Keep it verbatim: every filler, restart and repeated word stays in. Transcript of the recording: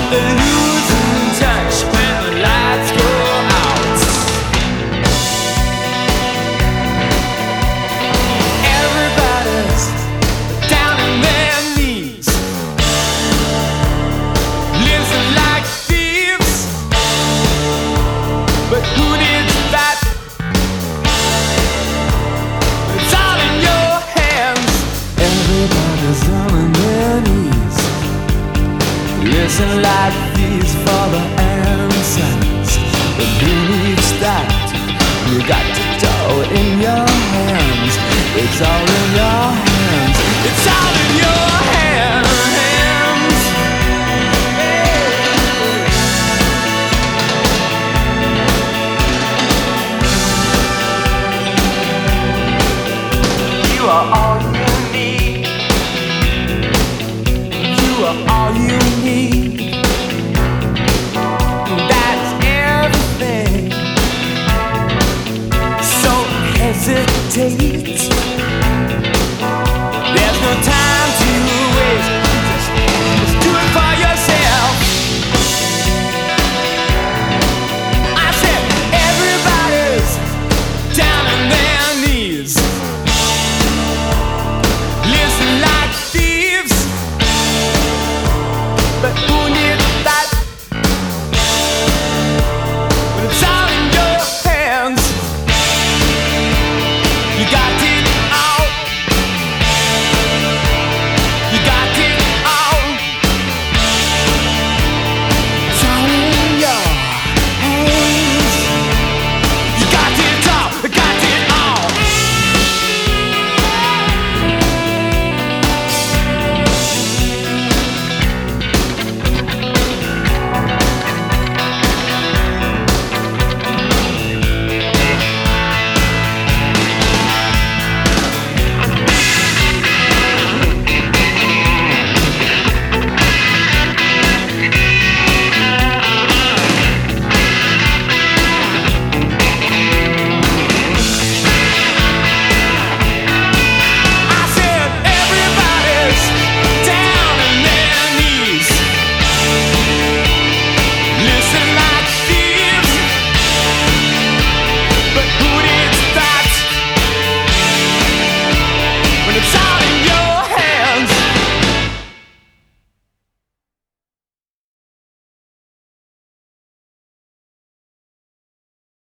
losing touch when the lights go out. Everybody's down on their knees, living like thieves. But who needs that? It's all in your hands. Everybody's down on their knees, listen like these for the answers. But who needs that? You got to do it in your hands. It's all in your hands. It's all in your hands. You are all you need. You are all you need. That's everything. So hesitate.